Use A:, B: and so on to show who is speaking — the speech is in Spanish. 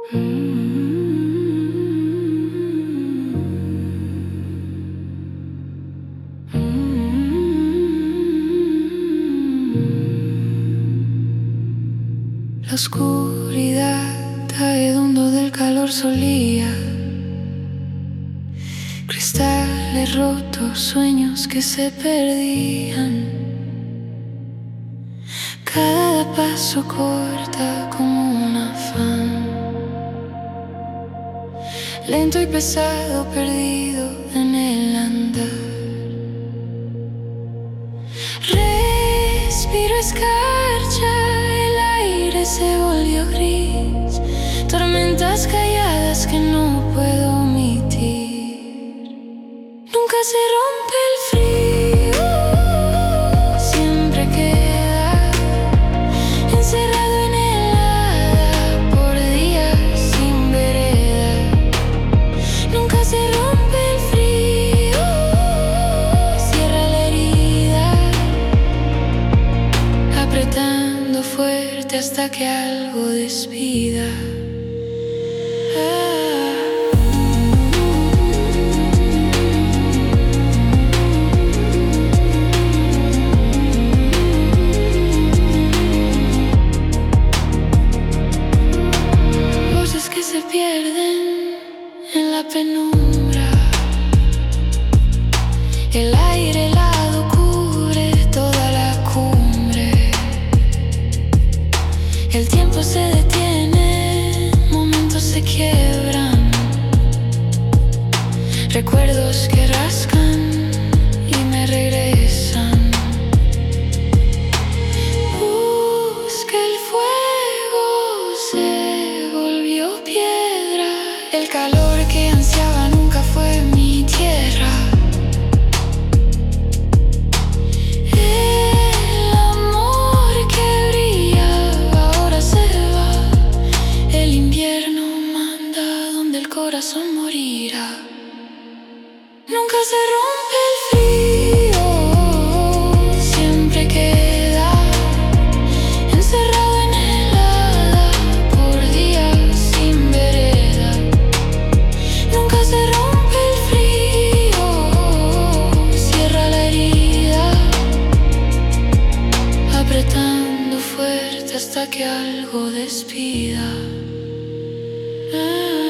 A: La oscuridad hediondo del calor solía, cristales rotos, sueños que se perdían. Cada paso corta como un afán, lento y pesado, perdido en el andar. Respiro escarcha, el aire se volvió gris, tormentas calladas que no puedo omitir. Nunca se rompe el frío, siempre queda encerrado en helada por días sin vereda. Nunca se rompe el frío, cierra la herida, apretando fuerte hasta que algo despida. Voces que se pierden en la penumbra, el aire helado cubre toda la cumbre. El tiempo se detiene, momentos se quiebran, recuerdos que rascan y me regresan. Busca el fuego, se volvió piedra. El calor que ansiaba nunca fue mi tierra. El amor que brillaba ahora se va. El invierno manda donde el corazón morirá. Nunca se rompe el frío, siempre queda encerrado en helada por días sin vereda. Nunca se rompe el frío, cierra la herida, apretando fuerte hasta que algo despida.